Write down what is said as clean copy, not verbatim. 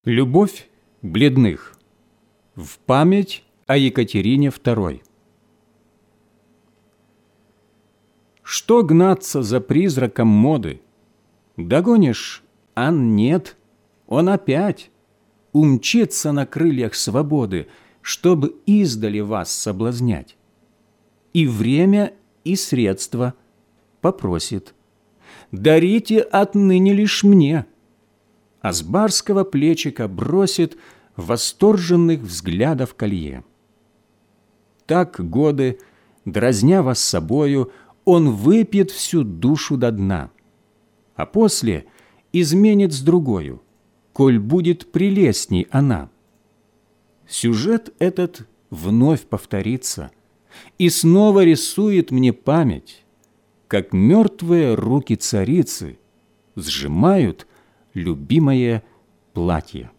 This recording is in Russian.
Любовь бледных. В память о Екатерине II. Что гнаться за призраком моды? Догонишь, а нет, он опять умчится на крыльях свободы, чтобы издали вас соблазнять. И время, и средства попросит: дарите отныне лишь мне. А с барского плечика бросит восторженных взглядов колье. Так годы, дразня вас собою, он выпьет всю душу до дна, а после изменит с другою, коль будет прелестней она. Сюжет этот вновь повторится и снова рисует мне память, как мертвые руки царицы сжимают любимое платье.